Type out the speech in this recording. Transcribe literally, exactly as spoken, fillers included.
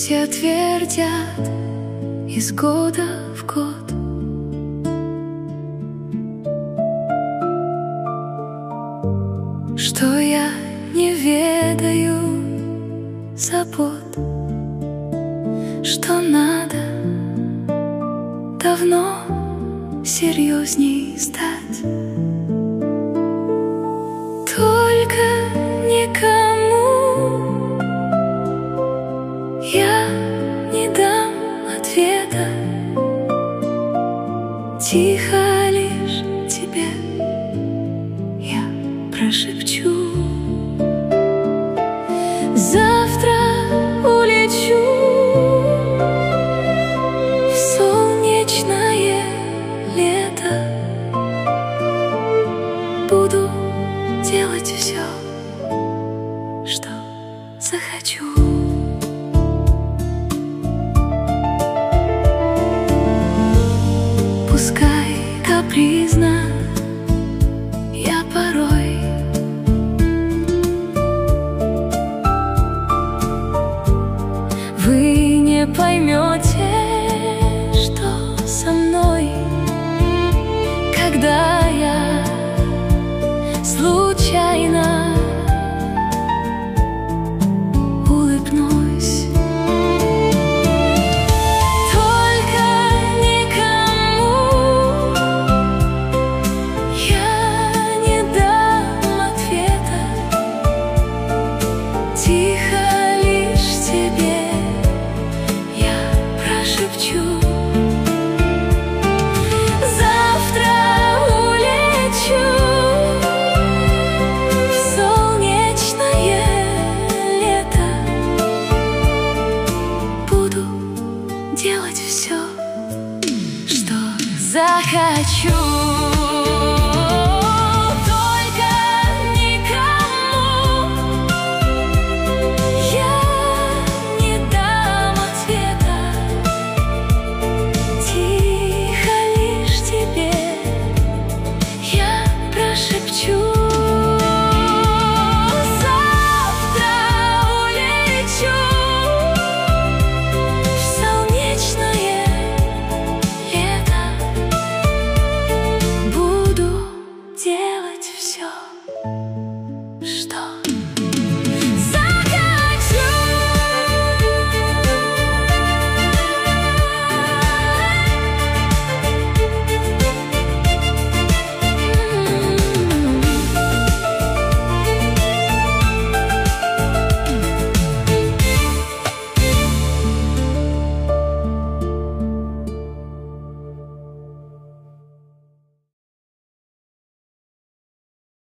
Все твердят из года в год, что я не ведаю забот, что надо давно серьезней стать. Только никому я не дам ответа, тихо лишь тебе я прошепчу. Завтра улечу в солнечное лето, буду делать все, что захочу. Пускай капризно я порой, вы не поймете, что со мной, когда я случайно улыбнусь. Только никому я не дам ответа, тихо лишь тебе я прошепчу. Завтра улечу в солнечное лето, буду делать все, что захочу.